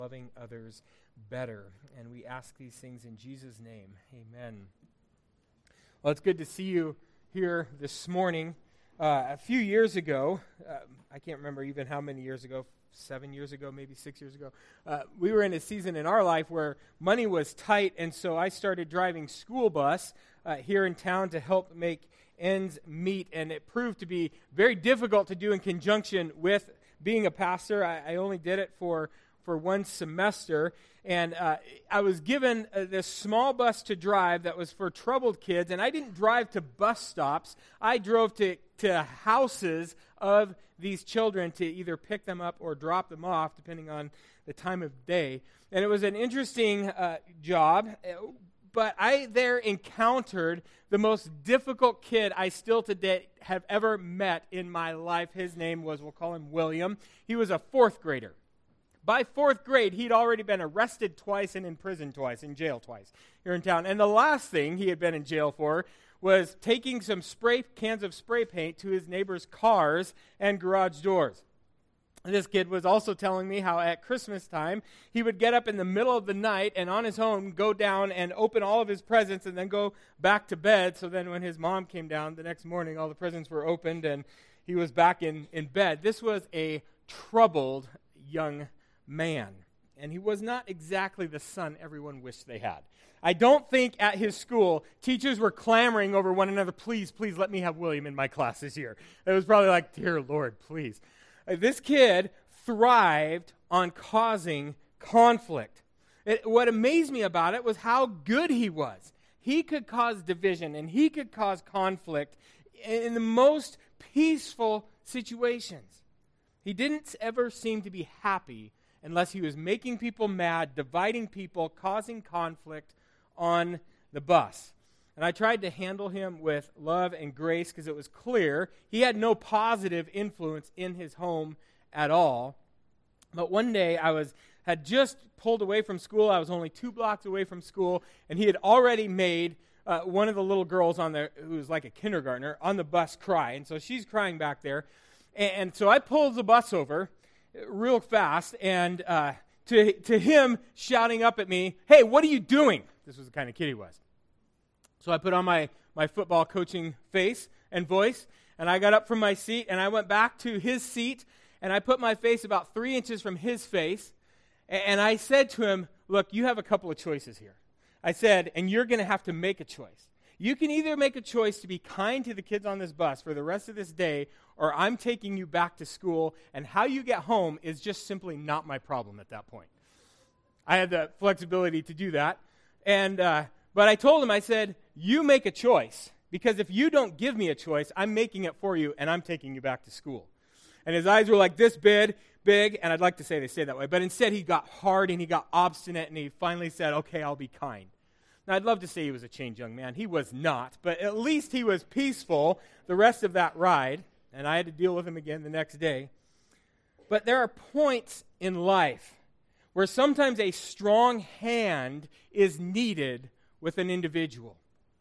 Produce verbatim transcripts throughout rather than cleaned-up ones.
loving others better. And we ask these things in Jesus' name. Amen. Well, it's good to see you here this morning. Uh, a few years ago, uh, I can't remember even how many years ago, seven years ago, maybe six years ago, uh, we were in a season in our life where money was tight, and so I started driving school bus uh, here in town to help make ends meet, and it proved to be very difficult to do in conjunction with being a pastor. I, I only did it for, for one semester, and uh, I was given uh, this small bus to drive that was for troubled kids, and I didn't drive to bus stops. I drove to, to houses of these children to either pick them up or drop them off, depending on the time of day. And it was an interesting uh, job, but I there encountered the most difficult kid I still today have ever met in my life. His name was, we'll call him William. He was a fourth grader. By fourth grade, he'd already been arrested twice and in prison twice, in jail twice here in town. And the last thing he had been in jail for was taking some spray cans of spray paint to his neighbor's cars and garage doors. This kid was also telling me how at Christmas time, he would get up in the middle of the night and on his own go down and open all of his presents and then go back to bed. So then when his mom came down the next morning, all the presents were opened and he was back in, in bed. This was a troubled young man, and he was not exactly the son everyone wished they had. I don't think at his school, teachers were clamoring over one another, please, please let me have William in my class this year. It was probably like, dear Lord, please. Uh, this kid thrived on causing conflict. It, what amazed me about it was how good he was. He could cause division, and he could cause conflict in, in the most peaceful situations. He didn't ever seem to be happy unless he was making people mad, dividing people, causing conflict on the bus. And I tried to handle him with love and grace because it was clear he had no positive influence in his home at all. But one day I was had just pulled away from school. I was only two blocks away from school, and he had already made uh, one of the little girls on the who was like a kindergartner on the bus cry. And so she's crying back there. And, and so I pulled the bus over real fast, and uh, to to him shouting up at me, hey, what are you doing? This was the kind of kid he was. So I put on my, my football coaching face and voice, and I got up from my seat, and I went back to his seat, and I put my face about three inches from his face, and, and I said to him, look, you have a couple of choices here. I said, and you're going to have to make a choice. You can either make a choice to be kind to the kids on this bus for the rest of this day, or I'm taking you back to school, and how you get home is just simply not my problem at that point. I had the flexibility to do that, and uh, but I told him, I said, you make a choice, because if you don't give me a choice, I'm making it for you, and I'm taking you back to school. And his eyes were like this big, big, and I'd like to say they stayed that way, but instead he got hard, and he got obstinate, and he finally said, okay, I'll be kind. Now, I'd love to say he was a changed young man. He was not, but at least he was peaceful the rest of that ride, and I had to deal with him again the next day. But there are points in life where sometimes a strong hand is needed with an individual.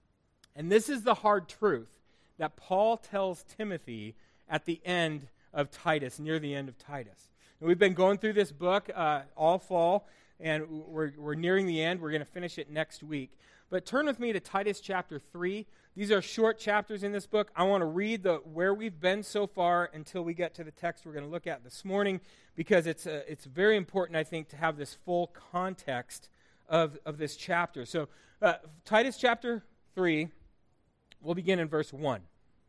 And this is the hard truth that Paul tells Timothy at the end of Titus, near the end of Titus. And we've been going through this book uh, all fall, and we're, we're nearing the end. We're going to finish it next week. But turn with me to Titus chapter three. These are short chapters in this book. I want to read the where we've been so far until we get to the text we're going to look at this morning, because it's uh, it's very important, I think, to have this full context of, of this chapter. So uh, Titus chapter three, we'll begin in verse one.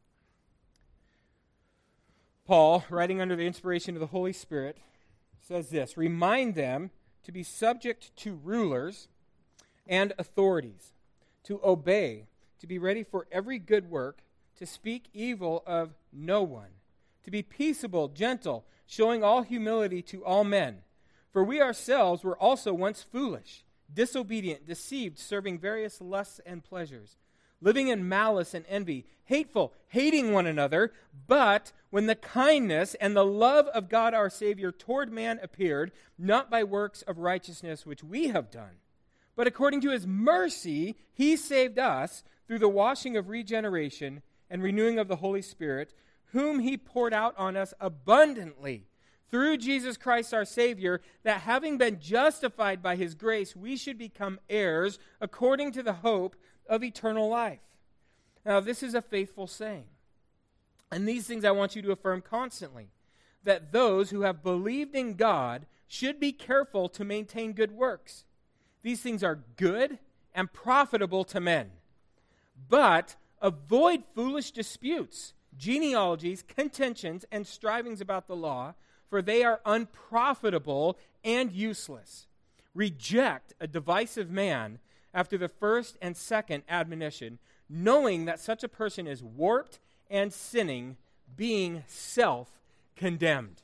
Paul, writing under the inspiration of the Holy Spirit, says this, remind them to be subject to rulers and authorities, to obey, to be ready for every good work, to speak evil of no one, to be peaceable, gentle, showing all humility to all men. For we ourselves were also once foolish, disobedient, deceived, serving various lusts and pleasures, living in malice and envy, hateful, hating one another. But when the kindness and the love of God our Savior toward man appeared, not by works of righteousness which we have done, but according to his mercy, he saved us through the washing of regeneration and renewing of the Holy Spirit, whom he poured out on us abundantly through Jesus Christ our Savior, that having been justified by his grace, we should become heirs according to the hope of eternal life. Now, this is a faithful saying. And these things I want you to affirm constantly, that those who have believed in God should be careful to maintain good works. These things are good and profitable to men. But avoid foolish disputes, genealogies, contentions, and strivings about the law, for they are unprofitable and useless. Reject a divisive man after the first and second admonition, knowing that such a person is warped and sinning, being self-condemned.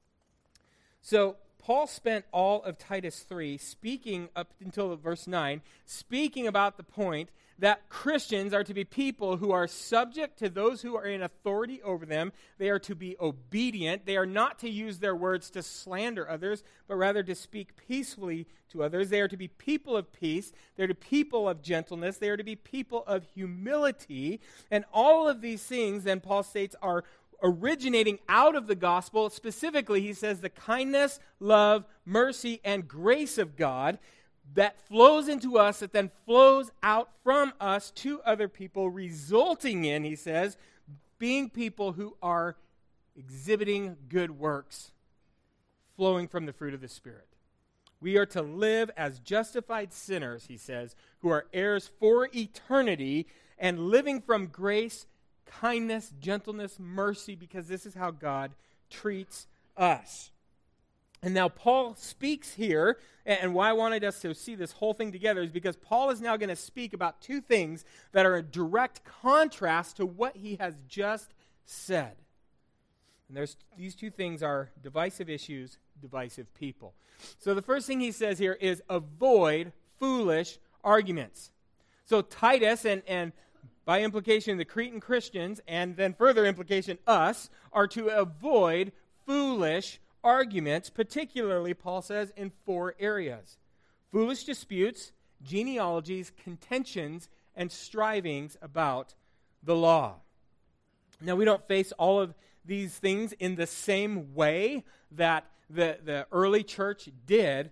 So, Paul spent all of Titus three speaking up until verse nine, speaking about the point that Christians are to be people who are subject to those who are in authority over them. They are to be obedient. They are not to use their words to slander others, but rather to speak peacefully to others. They are to be people of peace. They are to be people of gentleness. They are to be people of humility. And all of these things, then Paul states, are originating out of the gospel. Specifically, he says the kindness, love, mercy, and grace of God that flows into us, that then flows out from us to other people, resulting in, he says, being people who are exhibiting good works, flowing from the fruit of the Spirit. We are to live as justified sinners, he says, who are heirs for eternity and living from grace, kindness, gentleness, mercy, because this is how God treats us. And now Paul speaks here, and why I wanted us to see this whole thing together is because Paul is now going to speak about two things that are a direct contrast to what he has just said. And there's these two things are divisive issues, divisive people. So the first thing he says here is avoid foolish arguments. So Titus and, and by implication the Cretan Christians, and then further implication us, are to avoid foolish arguments, particularly, Paul says, in four areas. Foolish disputes, genealogies, contentions, and strivings about the law. Now, we don't face all of these things in the same way that the, the early church did,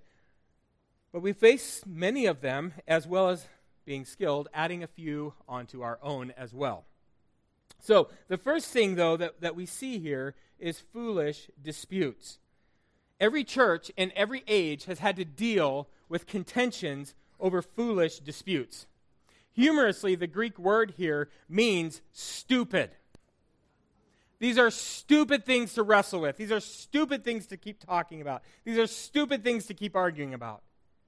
but we face many of them, as well as being skilled, adding a few onto our own as well. So, the first thing, though, that, that we see here is foolish disputes. Every church in every age has had to deal with contentions over foolish disputes. Humorously, the Greek word here means stupid. These are stupid things to wrestle with. These are stupid things to keep talking about. These are stupid things to keep arguing about.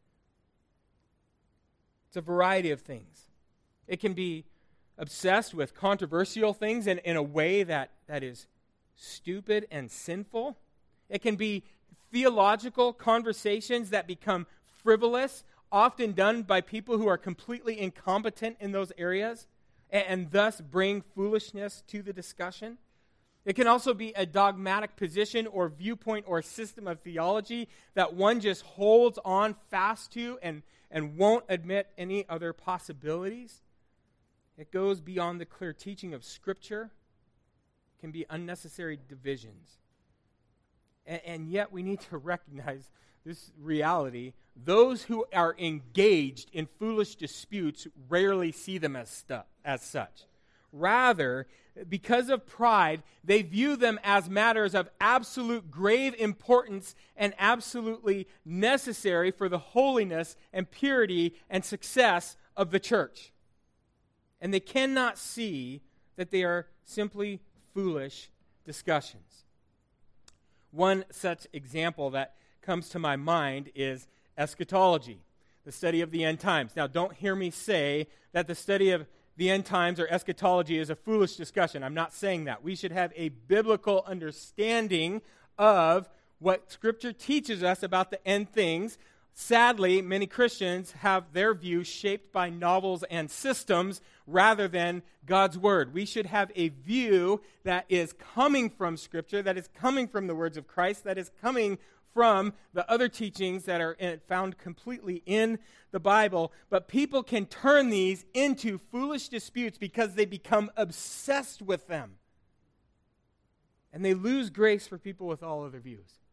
It's a variety of things. It can be obsessed with controversial things in, in a way that, that is stupid and sinful. It can be theological conversations that become frivolous, often done by people who are completely incompetent in those areas, and, and thus bring foolishness to the discussion. It can also be a dogmatic position or viewpoint or system of theology that one just holds on fast to and, and won't admit any other possibilities. It goes beyond the clear teaching of Scripture. It can be unnecessary divisions. And, and yet we need to recognize this reality. Those who are engaged in foolish disputes rarely see them as, stu- as such. Rather, because of pride, they view them as matters of absolute grave importance and absolutely necessary for the holiness and purity and success of the church. And they cannot see that they are simply foolish discussions. One such example that comes to my mind is eschatology, the study of the end times. Now, don't hear me say that the study of the end times or eschatology is a foolish discussion. I'm not saying that. We should have a biblical understanding of what Scripture teaches us about the end things. Sadly, many Christians have their view shaped by novels and systems rather than God's Word. We should have a view that is coming from Scripture, that is coming from the words of Christ, that is coming from the other teachings that are found completely in the Bible. But people can turn these into foolish disputes because they become obsessed with them. And they lose grace for people with all other views.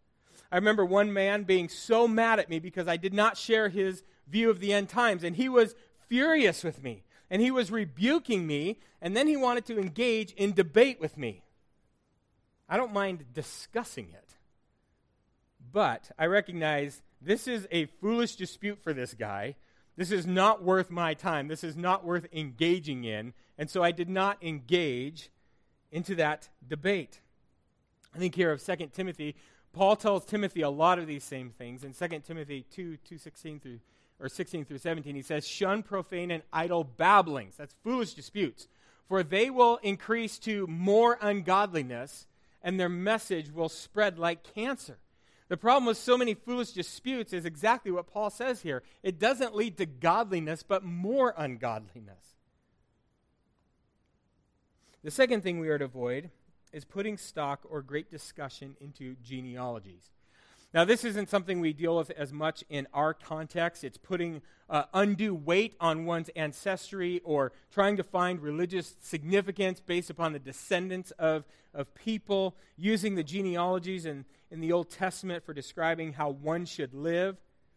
I remember one man being so mad at me because I did not share his view of the end times, and he was furious with me, and he was rebuking me, and then he wanted to engage in debate with me. I don't mind discussing it, but I recognize this is a foolish dispute for this guy. This is not worth my time. This is not worth engaging in, and so I did not engage into that debate. I think here of Second Timothy, Paul tells Timothy a lot of these same things. In Second Timothy two, two sixteen through or sixteen through seventeen, he says, "Shun profane and idle babblings." That's foolish disputes. "For they will increase to more ungodliness, and their message will spread like cancer." The problem with so many foolish disputes is exactly what Paul says here. It doesn't lead to godliness, but more ungodliness. The second thing we are to avoid is putting stock or great discussion into genealogies. Now, this isn't something we deal with as much in our context. It's putting uh, undue weight on one's ancestry or trying to find religious significance based upon the descendants of, of people, using the genealogies in, in the Old Testament for describing how one should live.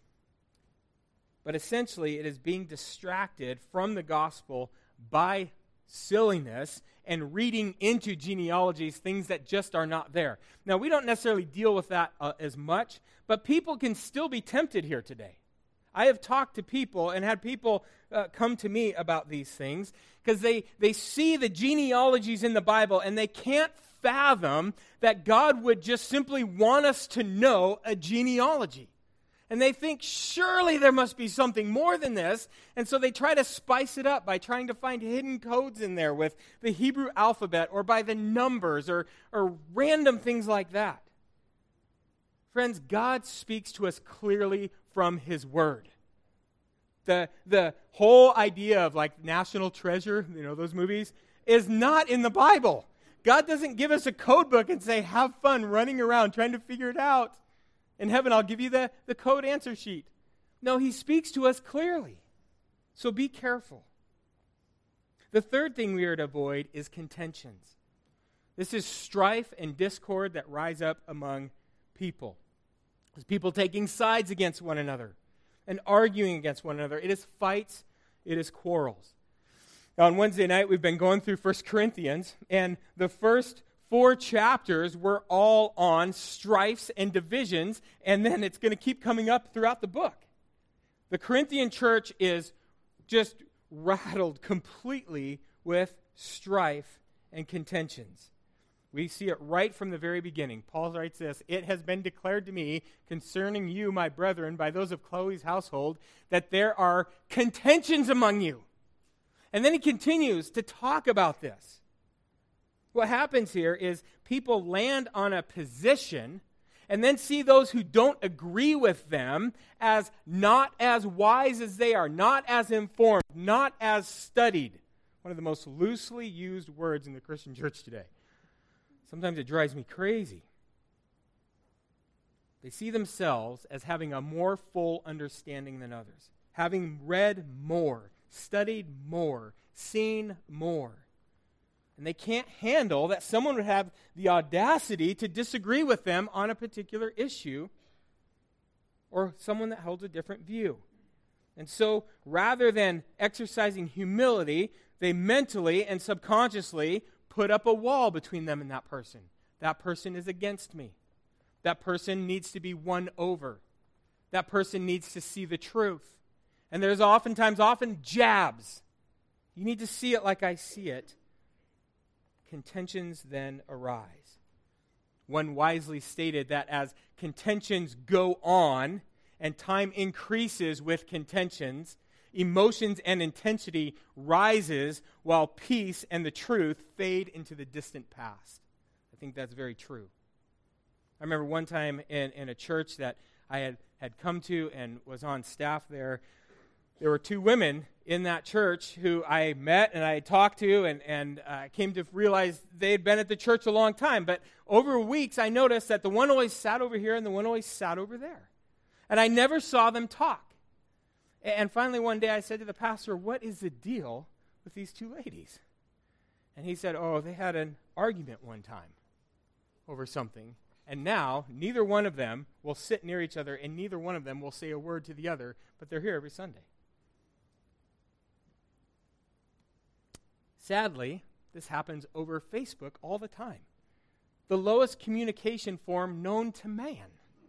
But essentially, it is being distracted from the gospel by silliness and reading into genealogies things that just are not there. Now, we don't necessarily deal with that uh, as much, but people can still be tempted here today. I have talked to people and had people uh, come to me about these things because they, they see the genealogies in the Bible and they can't fathom that God would just simply want us to know a genealogy. And they think, surely there must be something more than this. And so they try to spice it up by trying to find hidden codes in there with the Hebrew alphabet or by the numbers or, or random things like that. Friends, God speaks to us clearly from His Word. The, the whole idea of like National Treasure, you know, those movies, is not in the Bible. God doesn't give us a code book and say, have fun running around trying to figure it out. In heaven, I'll give you the, the code answer sheet. No, He speaks to us clearly. So be careful. The third thing we are to avoid is contentions. This is strife and discord that rise up among people. It's people taking sides against one another and arguing against one another. It is fights. It is quarrels. Now, on Wednesday night, we've been going through First Corinthians, and the first four chapters were all on strifes and divisions, and then it's going to keep coming up throughout the book. The Corinthian church is just rattled completely with strife and contentions. We see it right from the very beginning. Paul writes this, "It has been declared to me concerning you, my brethren, by those of Chloe's household, that there are contentions among you." And then he continues to talk about this. What happens here is people land on a position and then see those who don't agree with them as not as wise as they are, not as informed, not as studied. One of the most loosely used words in the Christian church today. Sometimes it drives me crazy. They see themselves as having a more full understanding than others, having read more, studied more, seen more. And they can't handle that someone would have the audacity to disagree with them on a particular issue or someone that holds a different view. And so rather than exercising humility, they mentally and subconsciously put up a wall between them and that person. That person is against me. That person needs to be won over. That person needs to see the truth. And there's oftentimes often jabs. You need to see it like I see it. Contentions then arise. One wisely stated that as contentions go on and time increases with contentions, emotions and intensity rises while peace and the truth fade into the distant past. I think that's very true. I remember one time in, in a church that I had, had come to and was on staff there, there were two women in that church who I met and I had talked to and, and uh, came to realize they had been at the church a long time. But over weeks, I noticed that the one always sat over here and the one always sat over there. And I never saw them talk. And finally one day I said to the pastor, "What is the deal with these two ladies?" And he said, "Oh, they had an argument one time over something." And now, neither one of them will sit near each other, and neither one of them will say a word to the other, but they're here every Sunday. Sadly, this happens over Facebook all the time. The lowest communication form known to man.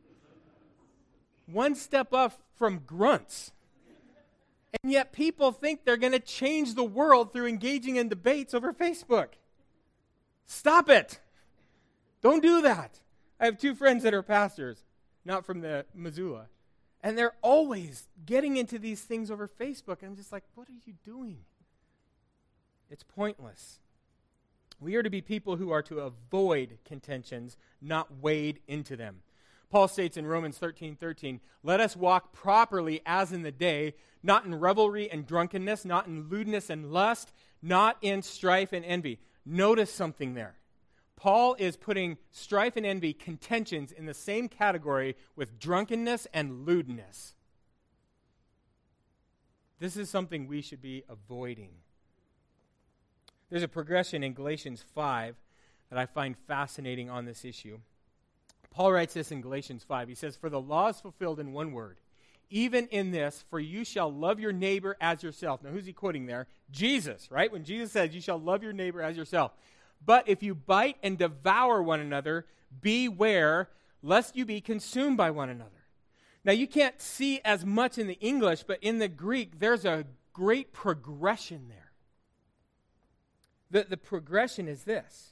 One step up from grunts. And yet people think they're going to change the world through engaging in debates over Facebook. Stop it. Don't do that. I have two friends that are pastors, not from the Missoula. And they're always getting into these things over Facebook. And I'm just like, what are you doing? It's pointless. We are to be people who are to avoid contentions, not wade into them. Paul states in Romans thirteen thirteen, let us walk properly as in the day, not in revelry and drunkenness, not in lewdness and lust, not in strife and envy. Notice something there. Paul is putting strife and envy, contentions, in the same category with drunkenness and lewdness. This is something we should be avoiding. There's a progression in Galatians five that I find fascinating on this issue. Paul writes this in Galatians five. He says, for the law is fulfilled in one word, even in this, for you shall love your neighbor as yourself. Now, who's he quoting there? Jesus, right? When Jesus says, you shall love your neighbor as yourself. But if you bite and devour one another, beware, lest you be consumed by one another. Now, you can't see as much in the English, but in the Greek, there's a great progression there. The, the progression is this.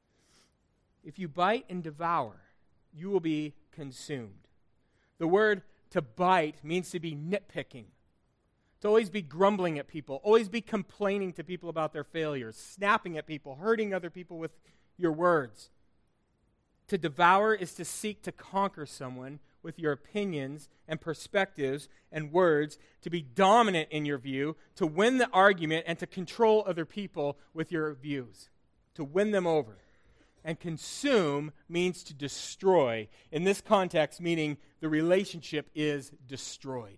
If you bite and devour, you will be consumed. The word to bite means to be nitpicking, to always be grumbling at people, always be complaining to people about their failures, snapping at people, hurting other people with your words. To devour is to seek to conquer someone with your opinions and perspectives and words, to be dominant in your view, to win the argument, and to control other people with your views, to win them over. And consume means to destroy. In this context, meaning the relationship is destroyed.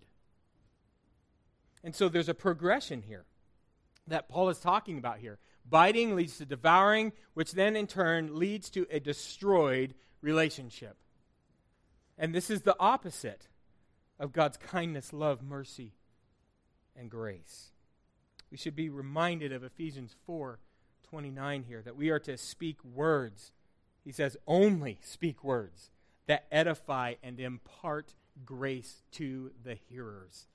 And so there's a progression here that Paul is talking about here. Biting leads to devouring, which then in turn leads to a destroyed relationship. And this is the opposite of God's kindness, love, mercy, and grace. We should be reminded of Ephesians four twenty-nine here, that we are to speak words. He says, only speak words that edify and impart grace to the hearers.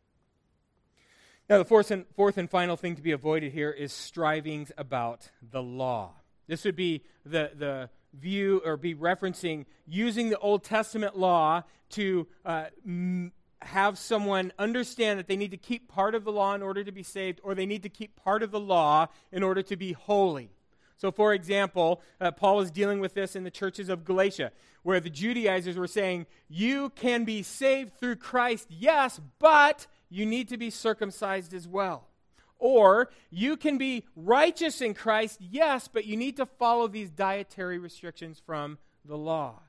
Now, the fourth and, fourth and final thing to be avoided here is strivings about the law. This would be the, the view, or be referencing using the Old Testament law to uh, m- have someone understand that they need to keep part of the law in order to be saved, or they need to keep part of the law in order to be holy. So, for example, uh, Paul is dealing with this in the churches of Galatia, where the Judaizers were saying, you can be saved through Christ, yes, but you need to be circumcised as well. Or, you can be righteous in Christ, yes, but you need to follow these dietary restrictions from the law.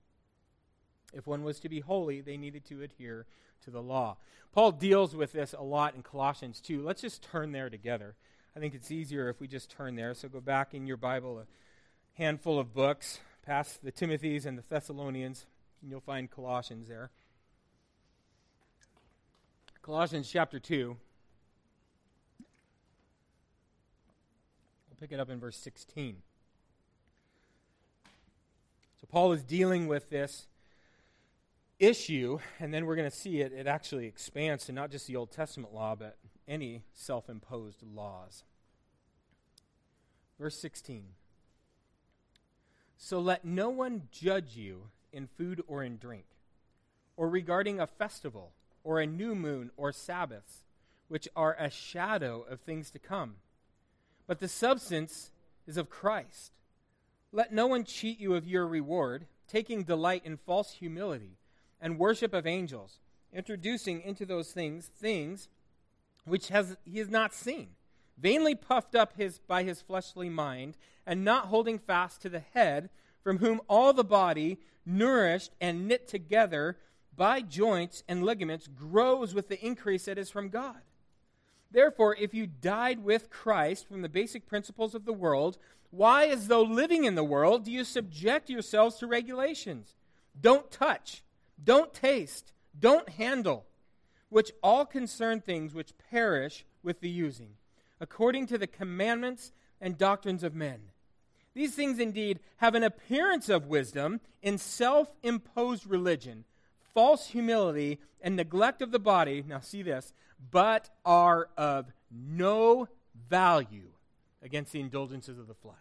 If one was to be holy, they needed to adhere to the law. Paul deals with this a lot in Colossians two. Let's just turn there together. I think it's easier if we just turn there. So go back in your Bible, a handful of books, past the Timothys and the Thessalonians, and you'll find Colossians there. Colossians chapter two. We'll pick it up in verse sixteen. So Paul is dealing with this issue, and then we're going to see it, it actually expands to not just the Old Testament law, but any self-imposed laws. Verse sixteen. So let no one judge you in food or in drink, or regarding a festival, or a new moon, or Sabbaths, which are a shadow of things to come. But the substance is of Christ. Let no one cheat you of your reward, taking delight in false humility, and worship of angels, introducing into those things things which has he has not seen, vainly puffed up his by his fleshly mind, and not holding fast to the head, from whom all the body, nourished and knit together by joints and ligaments, grows with the increase that is from God. Therefore, if you died with Christ from the basic principles of the world, why, as though living in the world, do you subject yourselves to regulations? Don't touch, don't taste, don't handle, which all concern things which perish with the using, according to the commandments and doctrines of men. These things indeed have an appearance of wisdom in self-imposed religion, false humility, and neglect of the body, now see this, but are of no value against the indulgences of the flesh.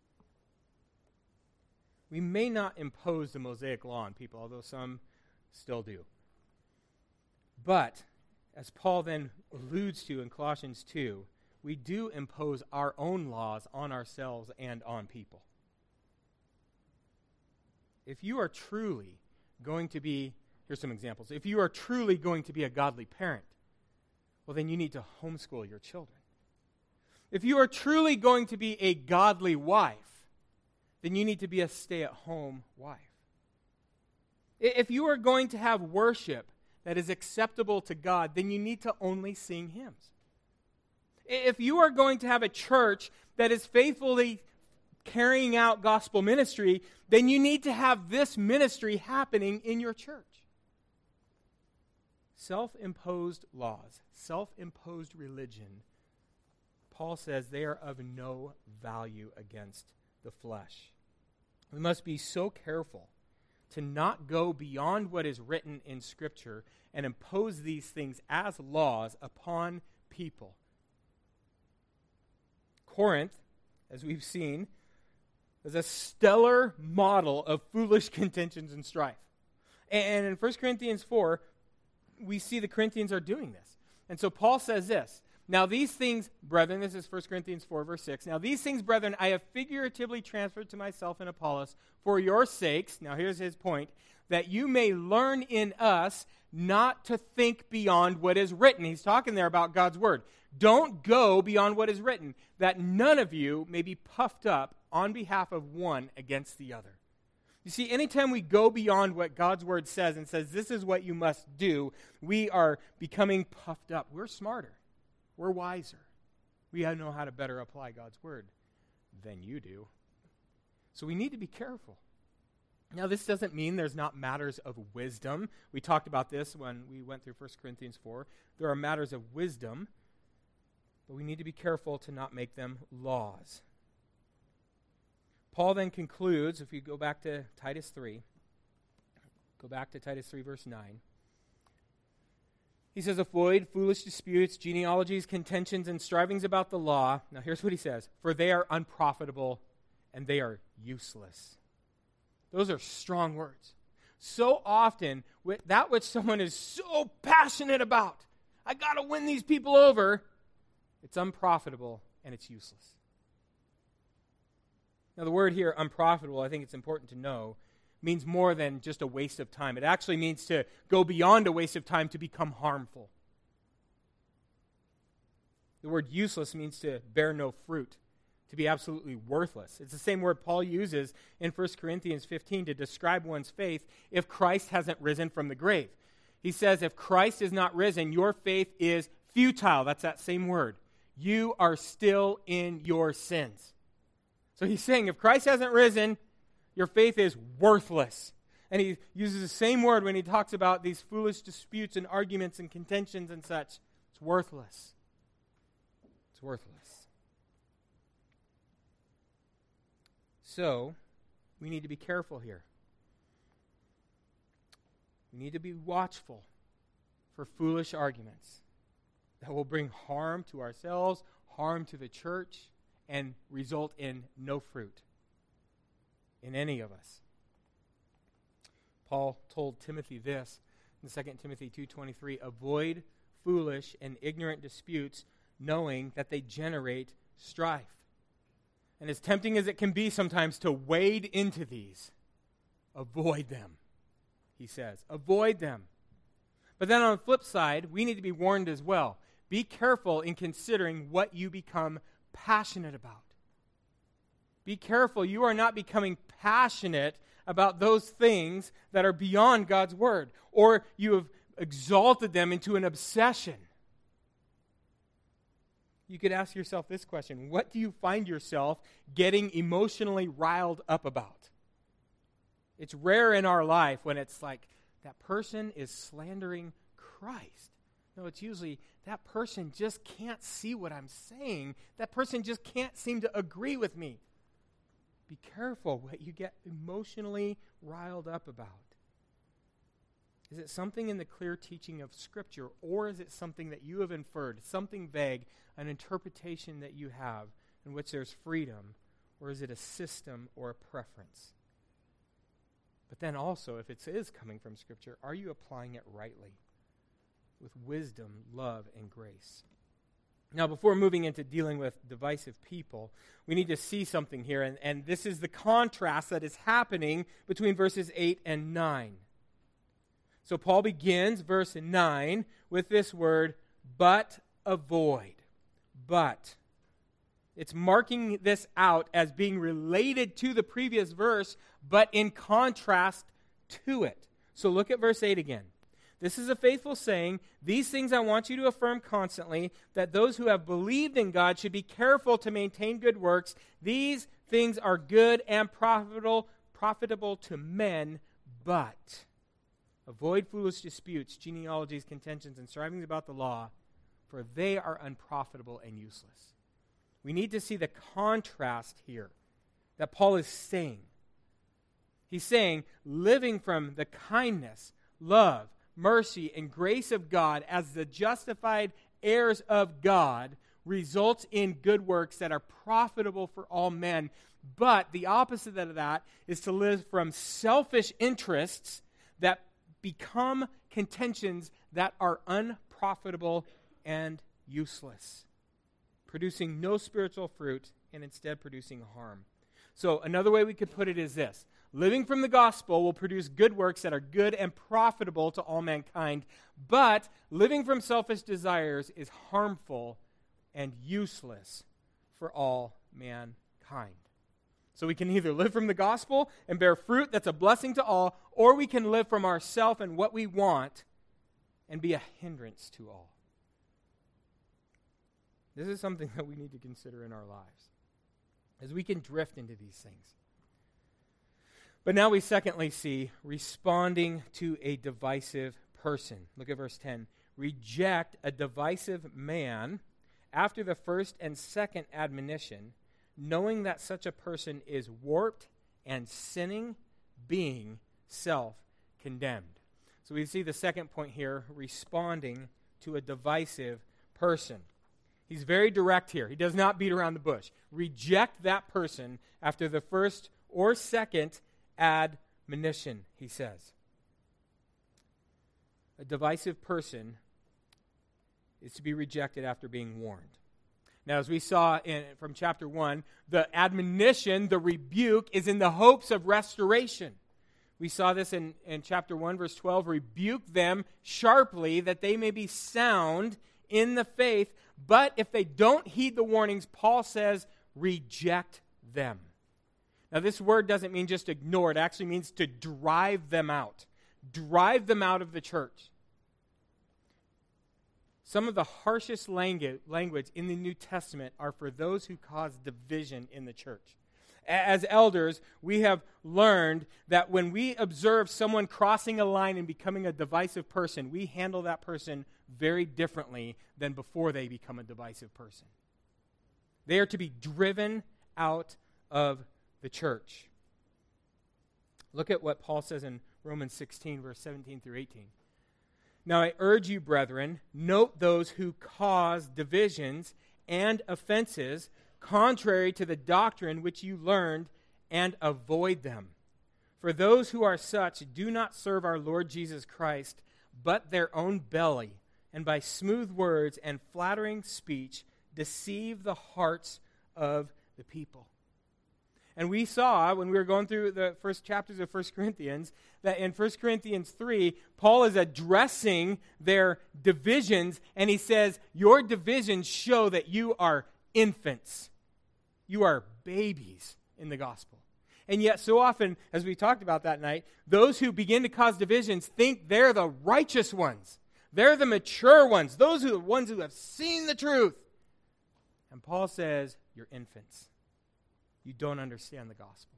We may not impose the Mosaic law on people, although some still do. But, as Paul then alludes to in Colossians two, we do impose our own laws on ourselves and on people. If you are truly going to be, here's some examples, if you are truly going to be a godly parent, well, then you need to homeschool your children. If you are truly going to be a godly wife, then you need to be a stay-at-home wife. If you are going to have worship that is acceptable to God, then you need to only sing hymns. If you are going to have a church that is faithfully carrying out gospel ministry, then you need to have this ministry happening in your church. Self-imposed laws, self-imposed religion, Paul says they are of no value against the flesh. We must be so careful to not go beyond what is written in Scripture and impose these things as laws upon people. Corinth, as we've seen, is a stellar model of foolish contentions and strife. And in First Corinthians four, we see the Corinthians are doing this. And so Paul says this, now these things, brethren, this is First Corinthians four, verse six, now these things, brethren, I have figuratively transferred to myself and Apollos for your sakes, now here's his point, that you may learn in us not to think beyond what is written. He's talking there about God's word. Don't go beyond what is written, that none of you may be puffed up on behalf of one against the other. You see, anytime we go beyond what God's word says and says, this is what you must do, we are becoming puffed up. We're smarter. We're wiser. We know how to better apply God's word than you do. So we need to be careful. Now, this doesn't mean there's not matters of wisdom. We talked about this when we went through First Corinthians four. There are matters of wisdom, but we need to be careful to not make them laws. Paul then concludes, if you go back to Titus three, go back to Titus three, verse nine. He says, avoid foolish disputes, genealogies, contentions, and strivings about the law. Now here's what he says, for they are unprofitable and they are useless. Those are strong words. So often, with that which someone is so passionate about, I got to win these people over, it's unprofitable and it's useless. Now the word here, unprofitable, I think it's important to know, means more than just a waste of time. It actually means to go beyond a waste of time to become harmful. The word useless means to bear no fruit, to be absolutely worthless. It's the same word Paul uses in First Corinthians fifteen to describe one's faith if Christ hasn't risen from the grave. He says, if Christ is not risen, your faith is futile. That's that same word. You are still in your sins. So he's saying, if Christ hasn't risen, your faith is worthless. And he uses the same word when he talks about these foolish disputes and arguments and contentions and such. It's worthless. It's worthless. So, we need to be careful here. We need to be watchful for foolish arguments that will bring harm to ourselves, harm to the church, and result in no fruit in any of us. Paul told Timothy this in Second Timothy two twenty-three, avoid foolish and ignorant disputes, knowing that they generate strife. And as tempting as it can be sometimes to wade into these, avoid them, he says. Avoid them. But then on the flip side, we need to be warned as well. Be careful in considering what you become passionate about. Be careful you are not becoming passionate about those things that are beyond God's word, or you have exalted them into an obsession. You could ask yourself this question: what do you find yourself getting emotionally riled up about? It's rare in our life when it's like, that person is slandering Christ. No, it's usually, that person just can't see what I'm saying. That person just can't seem to agree with me. Be careful what you get emotionally riled up about. Is it something in the clear teaching of Scripture, or is it something that you have inferred, something vague, an interpretation that you have in which there's freedom, or is it a system or a preference? But then also, if it is coming from Scripture, are you applying it rightly with wisdom, love, and grace? Now, before moving into dealing with divisive people, we need to see something here, and, and this is the contrast that is happening between verses eight and nine. So Paul begins verse nine with this word, but avoid. But. It's marking this out as being related to the previous verse, but in contrast to it. So look at verse eight again. This is a faithful saying. These things I want you to affirm constantly, that those who have believed in God should be careful to maintain good works. These things are good and profitable, profitable to men, but avoid foolish disputes, genealogies, contentions, and strivings about the law, for they are unprofitable and useless. We need to see the contrast here that Paul is saying. He's saying living from the kindness, love, mercy, and grace of God as the justified heirs of God results in good works that are profitable for all men. But the opposite of that is to live from selfish interests that become contentions that are unprofitable and useless, producing no spiritual fruit and instead producing harm. So another way we could put it is this: living from the gospel will produce good works that are good and profitable to all mankind, but living from selfish desires is harmful and useless for all mankind. So we can either live from the gospel and bear fruit that's a blessing to all, or we can live from ourselves and what we want and be a hindrance to all. This is something that we need to consider in our lives, as we can drift into these things. But now we secondly see responding to a divisive person. Look at verse ten. Reject a divisive man after the first and second admonition, knowing that such a person is warped and sinning, being self-condemned. So we see the second point here, responding to a divisive person. He's very direct here. He does not beat around the bush. Reject that person after the first or second admonition, he says. A divisive person is to be rejected after being warned. Now, as we saw in, from chapter one, the admonition, the rebuke, is in the hopes of restoration. We saw this in, in chapter one, verse twelve. Rebuke them sharply that they may be sound in the faith. But if they don't heed the warnings, Paul says, reject them. Now, this word doesn't mean just ignore. It actually means to drive them out. Drive them out of the church. Some of the harshest language, language in the New Testament are for those who cause division in the church. As elders, we have learned that when we observe someone crossing a line and becoming a divisive person, we handle that person very differently than before they become a divisive person. They are to be driven out of the church. Look at what Paul says in Romans sixteen, verse seventeen through eighteen. Now I urge you, brethren, note those who cause divisions and offenses contrary to the doctrine which you learned, and avoid them. For those who are such do not serve our Lord Jesus Christ, but their own belly, and by smooth words and flattering speech deceive the hearts of the people. And we saw, when we were going through the first chapters of First Corinthians, that in First Corinthians three, Paul is addressing their divisions, and he says, your divisions show that you are infants. You are babies in the gospel. And yet, so often, as we talked about that night, those who begin to cause divisions think they're the righteous ones. They're the mature ones. Those are the ones who have seen the truth. And Paul says, you're infants. You don't understand the gospel.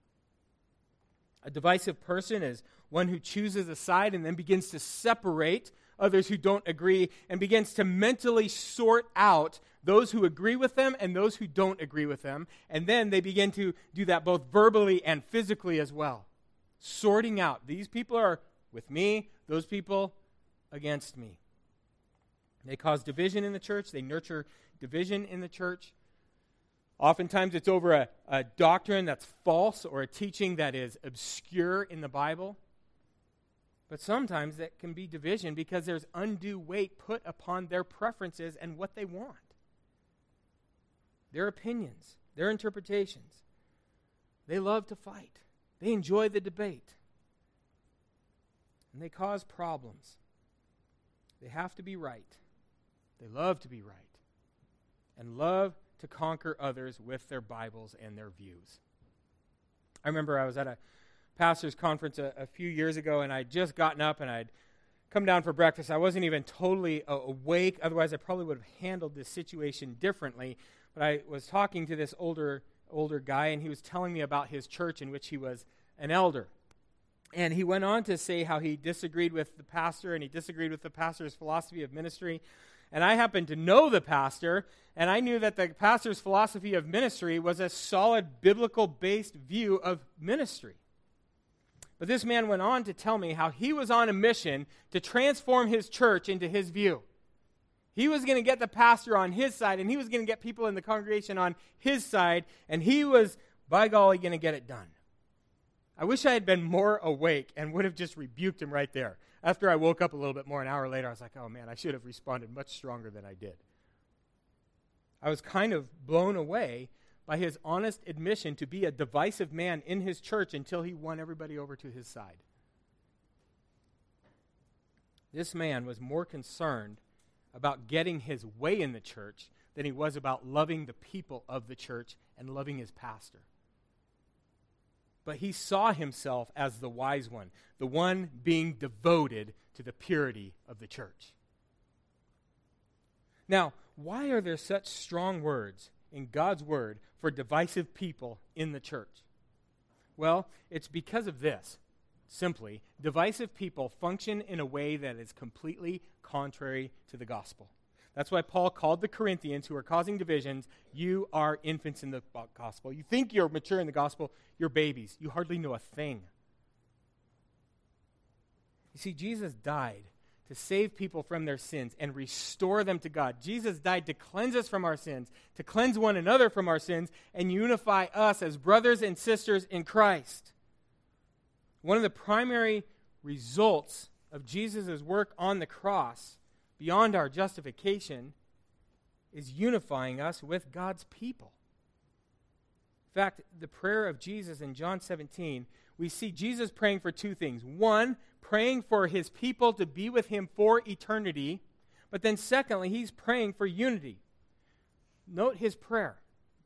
A divisive person is one who chooses a side and then begins to separate others who don't agree and begins to mentally sort out those who agree with them and those who don't agree with them. And then they begin to do that both verbally and physically as well. Sorting out, these people are with me, those people against me. They cause division in the church. They nurture division in the church. Oftentimes it's over a, a doctrine that's false or a teaching that is obscure in the Bible. But sometimes that can be division because there's undue weight put upon their preferences and what they want. Their opinions, their interpretations. They love to fight. They enjoy the debate. And they cause problems. They have to be right. They love to be right. And love to conquer others with their Bibles and their views. I remember I was at a pastor's conference a, a few years ago, and I'd just gotten up and I'd come down for breakfast. I wasn't even totally uh, awake. Otherwise, I probably would have handled this situation differently. But I was talking to this older older guy, and he was telling me about his church in which he was an elder. And he went on to say how he disagreed with the pastor, and he disagreed with the pastor's philosophy of ministry. And I happened to know the pastor, and I knew that the pastor's philosophy of ministry was a solid biblical-based view of ministry. But this man went on to tell me how he was on a mission to transform his church into his view. He was going to get the pastor on his side, and he was going to get people in the congregation on his side, and he was, by golly, going to get it done. I wish I had been more awake and would have just rebuked him right there. After I woke up a little bit more, an hour later, I was like, oh man, I should have responded much stronger than I did. I was kind of blown away by his honest admission to be a divisive man in his church until he won everybody over to his side. This man was more concerned about getting his way in the church than he was about loving the people of the church and loving his pastor. But he saw himself as the wise one, the one being devoted to the purity of the church. Now, why are there such strong words in God's word for divisive people in the church? Well, it's because of this. Simply, divisive people function in a way that is completely contrary to the gospel. That's why Paul called the Corinthians who are causing divisions, you are infants in the gospel. You think you're mature in the gospel, you're babies. You hardly know a thing. You see, Jesus died to save people from their sins and restore them to God. Jesus died to cleanse us from our sins, to cleanse one another from our sins, and unify us as brothers and sisters in Christ. One of the primary results of Jesus' work on the cross, beyond our justification, is unifying us with God's people. In fact, the prayer of Jesus in John seventeen, we see Jesus praying for two things. One, praying for his people to be with him for eternity. But then secondly, he's praying for unity. Note his prayer.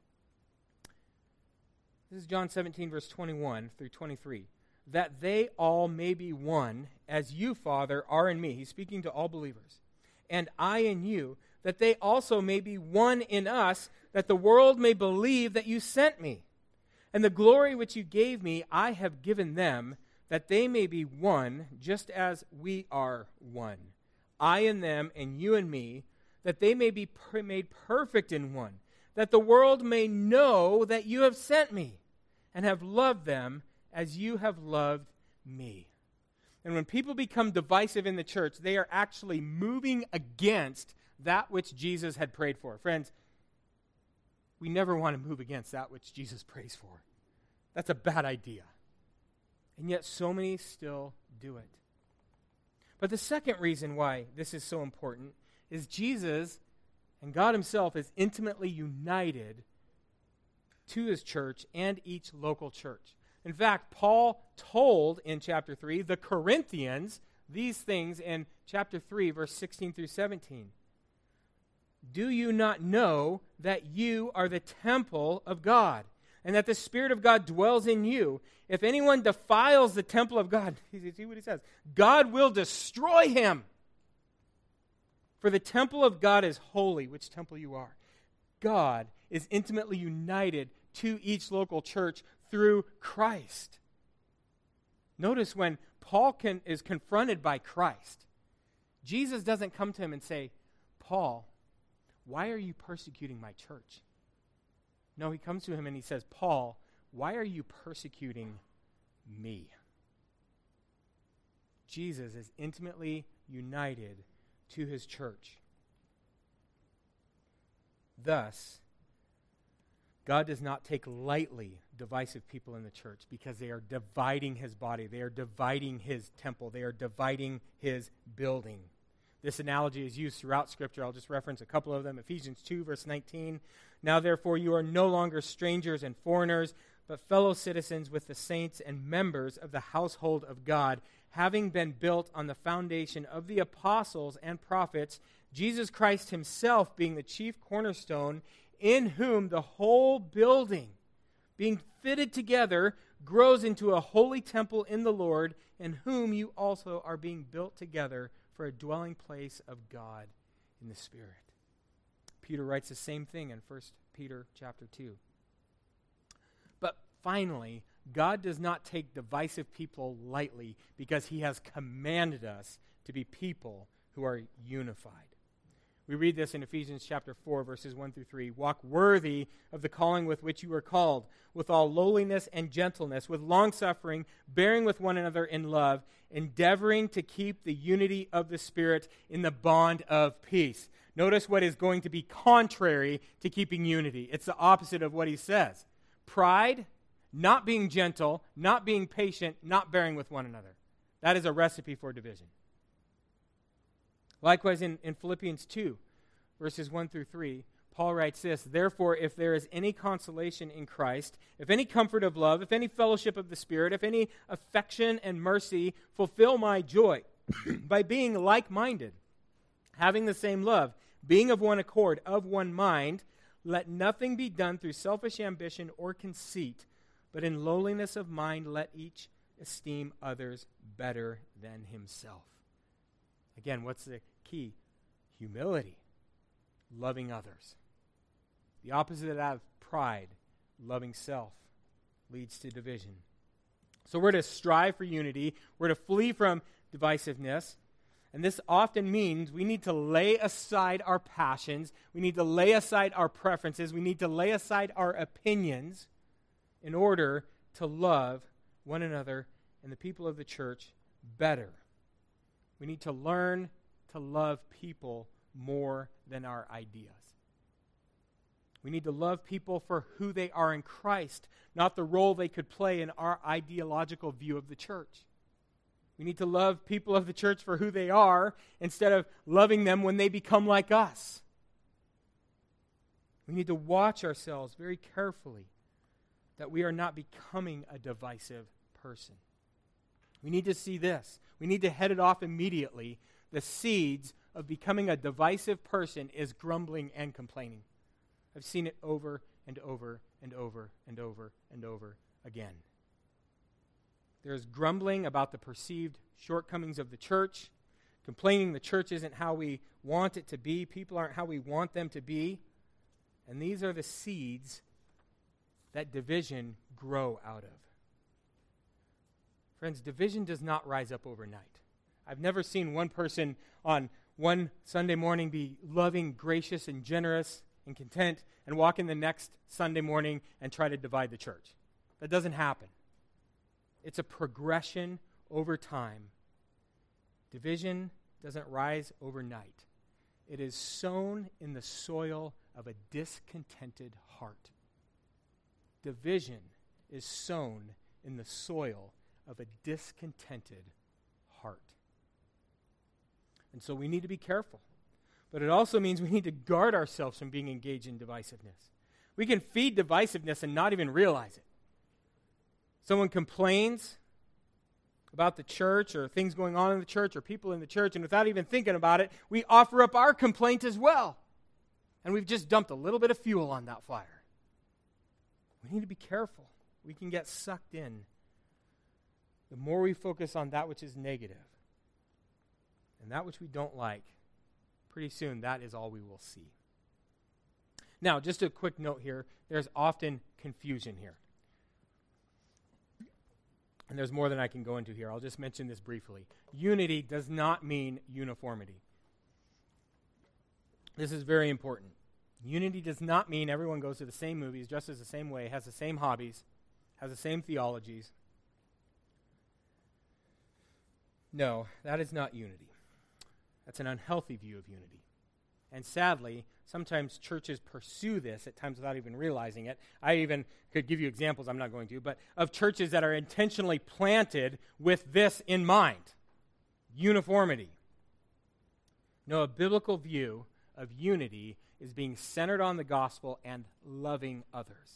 This is John seventeen, verse twenty-one through twenty-three. That they all may be one, as you, Father, are in me. He's speaking to all believers. And I in you, that they also may be one in us, that the world may believe that you sent me. And the glory which you gave me, I have given them, that they may be one, just as we are one. I in them, and you in me, that they may be per- made perfect in one, that the world may know that you have sent me, and have loved them as you have loved me. And when people become divisive in the church, they are actually moving against that which Jesus had prayed for. Friends, we never want to move against that which Jesus prays for. That's a bad idea. And yet so many still do it. But the second reason why this is so important is Jesus and God himself is intimately united to his church and each local church. In fact, Paul told in chapter three the Corinthians these things in chapter three, verse sixteen through seventeen. Do you not know that you are the temple of God, and that the Spirit of God dwells in you? If anyone defiles the temple of God, see what he says, God will destroy him. For the temple of God is holy, which temple you are. God is intimately united to each local church through Christ. Notice when Paul can, is confronted by Christ, Jesus doesn't come to him and say, Paul, why are you persecuting my church? No, he comes to him and he says, Paul, why are you persecuting me? Jesus is intimately united to his church. Thus, God does not take lightly divisive people in the church because they are dividing his body. They are dividing his temple. They are dividing his building. This analogy is used throughout Scripture. I'll just reference a couple of them. Ephesians two, verse nineteen. Now, therefore, you are no longer strangers and foreigners, but fellow citizens with the saints and members of the household of God, having been built on the foundation of the apostles and prophets, Jesus Christ himself being the chief cornerstone, in whom the whole building, being fitted together, grows into a holy temple in the Lord, in whom you also are being built together for a dwelling place of God in the Spirit. Peter writes the same thing in First Peter chapter two. But finally, God does not take divisive people lightly because he has commanded us to be people who are unified. We read this in Ephesians chapter four, verses one through three. Walk worthy of the calling with which you were called, with all lowliness and gentleness, with long-suffering, bearing with one another in love, endeavoring to keep the unity of the Spirit in the bond of peace. Notice what is going to be contrary to keeping unity. It's the opposite of what he says. Pride, not being gentle, not being patient, not bearing with one another. That is a recipe for division. Likewise, in, in Philippians two, verses one through three, Paul writes this, Therefore, if there is any consolation in Christ, if any comfort of love, if any fellowship of the Spirit, if any affection and mercy, fulfill my joy by being like-minded, having the same love, being of one accord, of one mind. Let nothing be done through selfish ambition or conceit, but in lowliness of mind let each esteem others better than himself. Again, what's the key? Humility, loving others. The opposite of that of pride, loving self, leads to division. So we're to strive for unity. We're to flee from divisiveness. And this often means we need to lay aside our passions. We need to lay aside our preferences. We need to lay aside our opinions in order to love one another and the people of the church better. We need to learn to love people more than our ideas. We need to love people for who they are in Christ, not the role they could play in our ideological view of the church. We need to love people of the church for who they are instead of loving them when they become like us. We need to watch ourselves very carefully that we are not becoming a divisive person. We need to see this. We need to head it off immediately. The seeds of becoming a divisive person is grumbling and complaining. I've seen it over and over and over and over and over again. There's grumbling about the perceived shortcomings of the church, complaining the church isn't how we want it to be, people aren't how we want them to be, and these are the seeds that division grow out of. Friends, division does not rise up overnight. I've never seen one person on one Sunday morning be loving, gracious, and generous and content and walk in the next Sunday morning and try to divide the church. That doesn't happen. It's a progression over time. Division doesn't rise overnight. It is sown in the soil of a discontented heart. Division is sown in the soil of a discontented heart. And so we need to be careful. But it also means we need to guard ourselves from being engaged in divisiveness. We can feed divisiveness and not even realize it. Someone complains about the church or things going on in the church or people in the church, and without even thinking about it, we offer up our complaint as well. And we've just dumped a little bit of fuel on that fire. We need to be careful. We can get sucked in. The more we focus on that which is negative and that which we don't like, pretty soon that is all we will see. Now, just a quick note here. There's often confusion here. And there's more than I can go into here. I'll just mention this briefly. Unity does not mean uniformity. This is very important. Unity does not mean everyone goes to the same movies, dresses the same way, has the same hobbies, has the same theologies. No, that is not unity. That's an unhealthy view of unity. And sadly, sometimes churches pursue this at times without even realizing it. I even could give you examples, I'm not going to, but of churches that are intentionally planted with this in mind. Uniformity. No, a biblical view of unity is being centered on the gospel and loving others.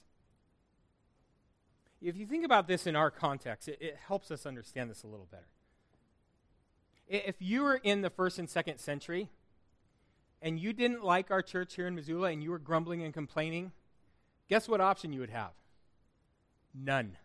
If you think about this in our context, it, it helps us understand this a little better. If you were in the first and second century, and you didn't like our church here in Missoula, and you were grumbling and complaining, guess what option you would have? None.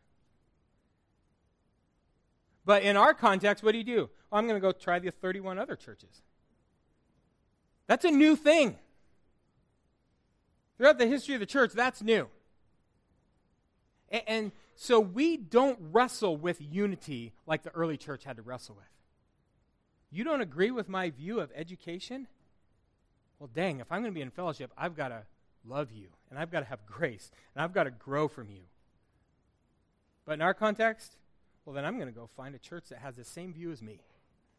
But in our context, what do you do? Oh, I'm going to go try the thirty-one other churches. That's a new thing. Throughout the history of the church, that's new. And, and so we don't wrestle with unity like the early church had to wrestle with. You don't agree with my view of education? Well, dang, if I'm going to be in fellowship, I've got to love you, and I've got to have grace, and I've got to grow from you. But in our context, well, then I'm going to go find a church that has the same view as me.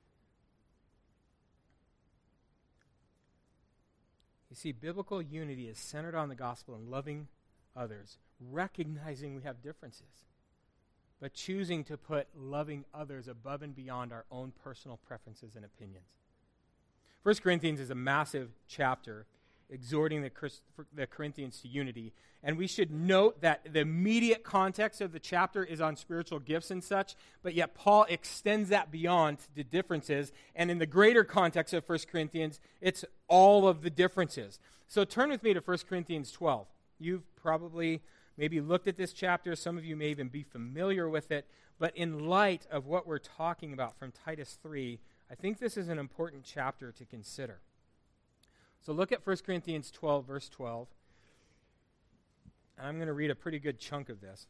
You see, biblical unity is centered on the gospel and loving others, recognizing we have differences, but choosing to put loving others above and beyond our own personal preferences and opinions. First Corinthians is a massive chapter exhorting the, Christ, the Corinthians to unity. And we should note that the immediate context of the chapter is on spiritual gifts and such, but yet Paul extends that beyond the differences. And in the greater context of First Corinthians, it's all of the differences. So turn with me to First Corinthians twelve. You've probably maybe looked at this chapter. Some of you may even be familiar with it. But in light of what we're talking about from Titus three, I think this is an important chapter to consider. So look at First Corinthians twelve, verse twelve. And I'm going to read a pretty good chunk of this.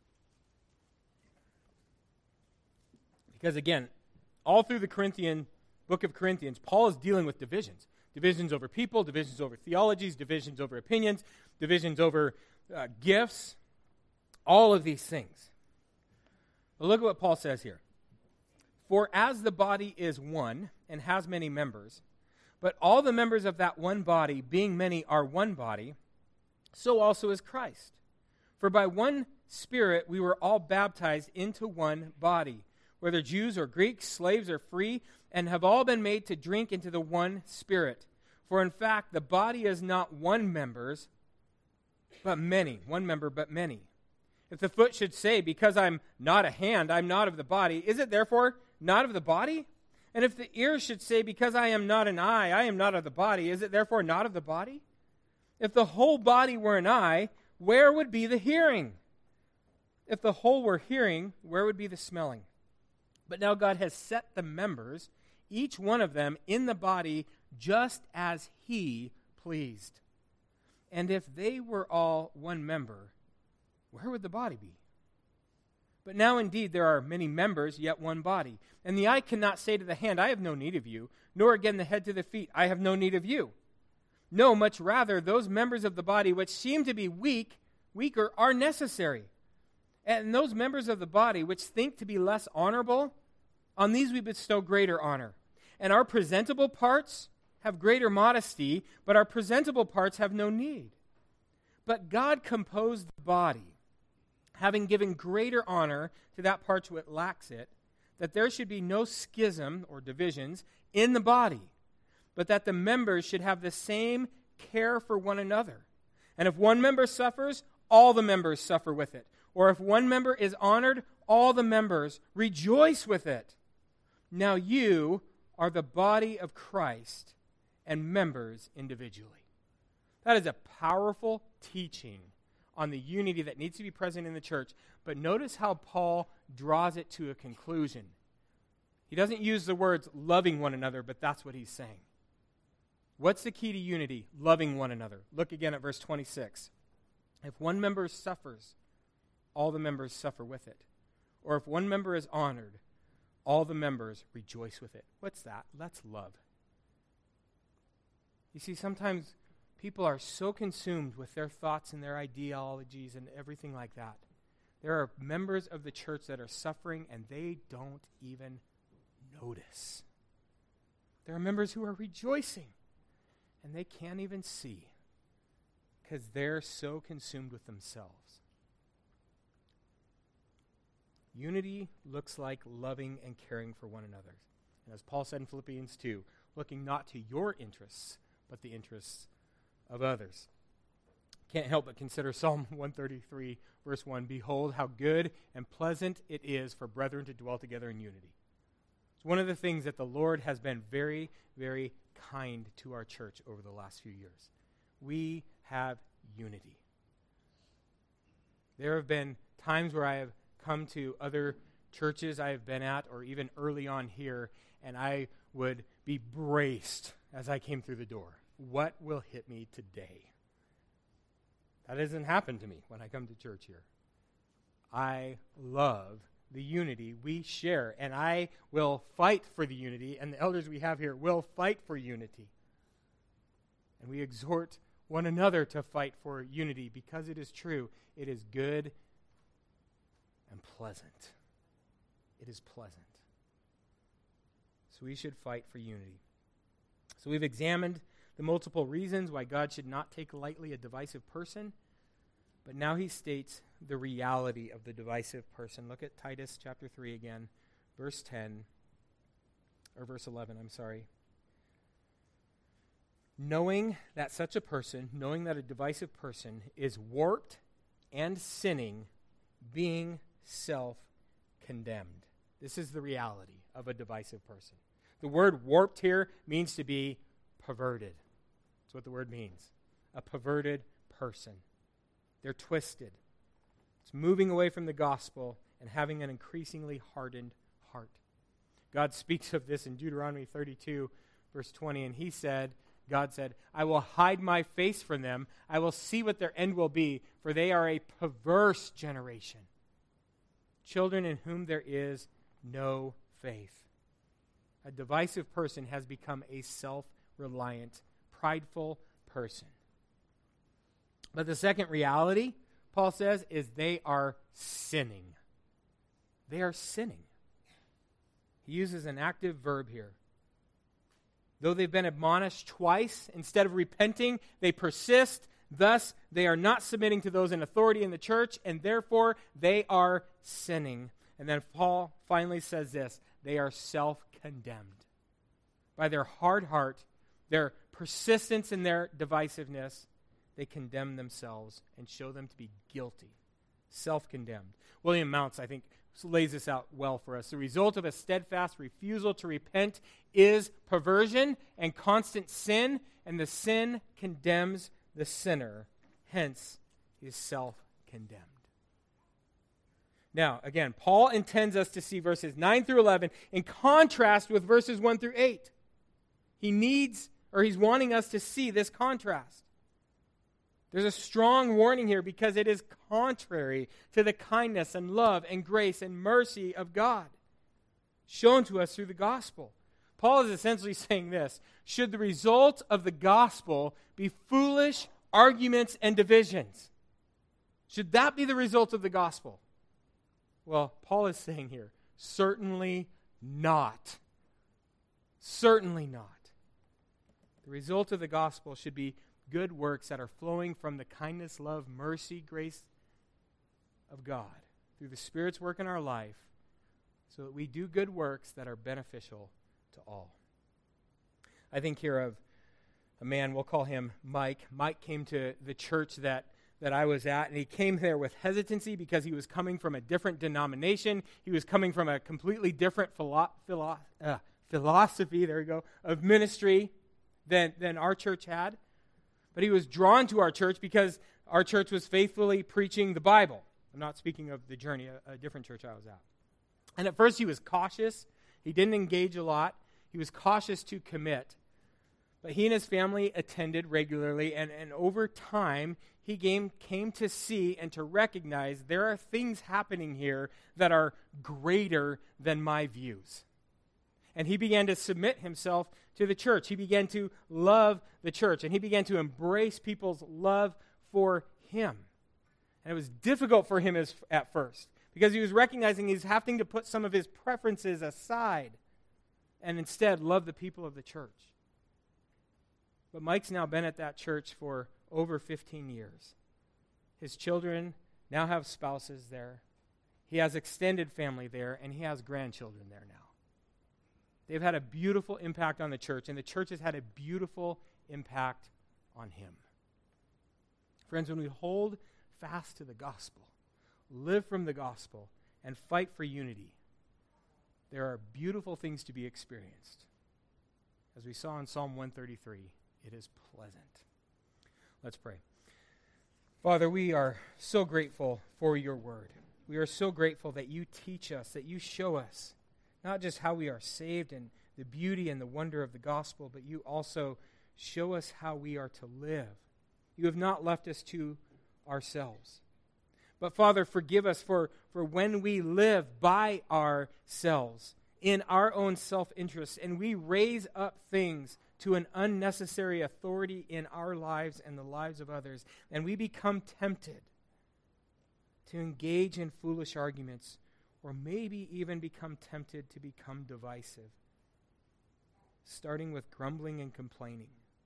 Because again, all through the Corinthian book of Corinthians, Paul is dealing with divisions. Divisions over people, divisions over theologies, divisions over opinions, divisions over uh, gifts, all of these things. But look at what Paul says here. For as the body is one and has many members, but all the members of that one body, being many, are one body, so also is Christ. For by one Spirit we were all baptized into one body, whether Jews or Greeks, slaves or free, and have all been made to drink into the one Spirit. For in fact, the body is not one member's, but many. One member, but many. If the foot should say, because I'm not a hand, I'm not of the body, is it therefore not of the body? And if the ear should say, because I am not an eye, I am not of the body, is it therefore not of the body? If the whole body were an eye, where would be the hearing? If the whole were hearing, where would be the smelling? But now God has set the members, each one of them, in the body just as he pleased. And if they were all one member, where would the body be? But now indeed there are many members, yet one body. And the eye cannot say to the hand, I have no need of you, nor again the head to the feet, I have no need of you. No, much rather, those members of the body which seem to be weak, weaker, are necessary. And those members of the body which think to be less honorable, on these we bestow greater honor. And our presentable parts have greater modesty, but our presentable parts have no need. But God composed the body, having given greater honor to that part which lacks it, that there should be no schism or divisions in the body, but that the members should have the same care for one another. And if one member suffers, all the members suffer with it. Or if one member is honored, all the members rejoice with it. Now you are the body of Christ and members individually. That is a powerful teaching on the unity that needs to be present in the church. But notice how Paul draws it to a conclusion. He doesn't use the words loving one another, but that's what he's saying. What's the key to unity? Loving one another. Look again at verse twenty-six. If one member suffers, all the members suffer with it. Or if one member is honored, all the members rejoice with it. What's that? That's love. You see, sometimes people are so consumed with their thoughts and their ideologies and everything like that. There are members of the church that are suffering and they don't even notice. There are members who are rejoicing and they can't even see because they're so consumed with themselves. Unity looks like loving and caring for one another. And as Paul said in Philippians two, looking not to your interests, but the interests of others. Can't help but consider Psalm one thirty-three, verse one, behold how good and pleasant it is for brethren to dwell together in unity. It's one of the things that the Lord has been very, very kind to our church over the last few years. We have unity. There have been times where I have come to other churches I have been at, or even early on here, and I would be braced as I came through the door. What will hit me today? That doesn't happen to me when I come to church here. I love the unity we share, and I will fight for the unity, and the elders we have here will fight for unity. And we exhort one another to fight for unity because it is true. It is good and pleasant. It is pleasant. So we should fight for unity. So we've examined the multiple reasons why God should not take lightly a divisive person, but now he states the reality of the divisive person. Look at Titus chapter three again, verse ten, or verse eleven, I'm sorry. Knowing that such a person, knowing that a divisive person is warped and sinning, being self-condemned. This is the reality of a divisive person. The word warped here means to be perverted. That's what the word means. A perverted person. They're twisted. It's moving away from the gospel and having an increasingly hardened heart. God speaks of this in Deuteronomy thirty-two, verse twenty, and he said, God said, I will hide my face from them. I will see what their end will be, for they are a perverse generation. Children in whom there is no faith. A divisive person has become a self-reliant, prideful person. But the second reality, Paul says, is they are sinning. They are sinning. He uses an active verb here. Though they've been admonished twice, instead of repenting, they persist. Thus, they are not submitting to those in authority in the church, and therefore they are sinning. And then Paul finally says this, they are self-condemned. By their hard heart, their persistence in their divisiveness, they condemn themselves and show them to be guilty, self-condemned. William Mounce, I think, lays this out well for us. The result of a steadfast refusal to repent is perversion and constant sin, and the sin condemns the sinner. Hence, he is self-condemned. Now, again, Paul intends us to see verses nine through eleven in contrast with verses one through eight. He needs, or he's wanting us to see this contrast. There's a strong warning here because it is contrary to the kindness and love and grace and mercy of God shown to us through the gospel. Paul is essentially saying this, should the result of the gospel be foolish arguments and divisions? Should that be the result of the gospel? Well, Paul is saying here, certainly not. Certainly not. The result of the gospel should be good works that are flowing from the kindness, love, mercy, grace of God through the Spirit's work in our life so that we do good works that are beneficial to all. I think here of a man, we'll call him Mike. Mike came to the church that, that I was at, and he came there with hesitancy because he was coming from a different denomination. He was coming from a completely different philo- philo- uh, philosophy, there we go, of ministry than, than our church had. But he was drawn to our church because our church was faithfully preaching the Bible. I'm not speaking of the Journey, a, a different church I was at. And at first he was cautious. He didn't engage a lot. He was cautious to commit. But he and his family attended regularly, and, and over time, he came, came to see and to recognize there are things happening here that are greater than my views. And he began to submit himself to the church. He began to love the church, and he began to embrace people's love for him. And it was difficult for him as, at first, because he was recognizing he's having to put some of his preferences aside and instead love the people of the church. But Mike's now been at that church for over fifteen years. His children now have spouses there. He has extended family there, and he has grandchildren there now. They've had a beautiful impact on the church, and the church has had a beautiful impact on him. Friends, when we hold fast to the gospel, live from the gospel, and fight for unity, there are beautiful things to be experienced. As we saw in Psalm one thirty-three, it is pleasant. Let's pray. Father, we are so grateful for your word. We are so grateful that you teach us, that you show us not just how we are saved and the beauty and the wonder of the gospel, but you also show us how we are to live. You have not left us to ourselves. But Father, forgive us for, for when we live by ourselves, in our own self-interest, and we raise up things to an unnecessary authority in our lives and the lives of others, and we become tempted to engage in foolish arguments, or maybe even become tempted to become divisive, starting with grumbling and complaining.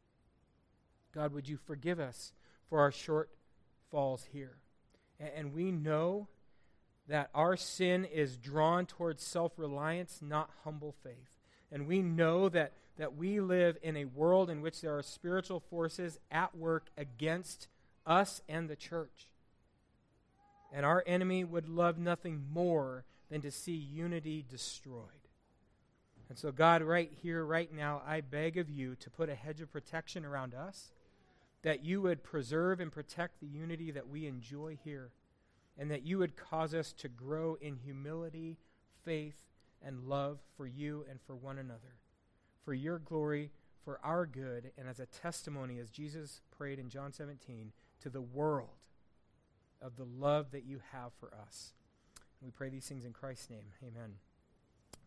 God, would you forgive us for our shortfalls here? And, and we know that our sin is drawn towards self-reliance, not humble faith. And we know that, that we live in a world in which there are spiritual forces at work against us and the church. And our enemy would love nothing more than to see unity destroyed. And so, God, right here, right now, I beg of you to put a hedge of protection around us, that you would preserve and protect the unity that we enjoy here, and that you would cause us to grow in humility, faith, and love for you and for one another, for your glory, for our good, and as a testimony, as Jesus prayed in John seventeen, to the world of the love that you have for us. We pray these things in Christ's name. Amen.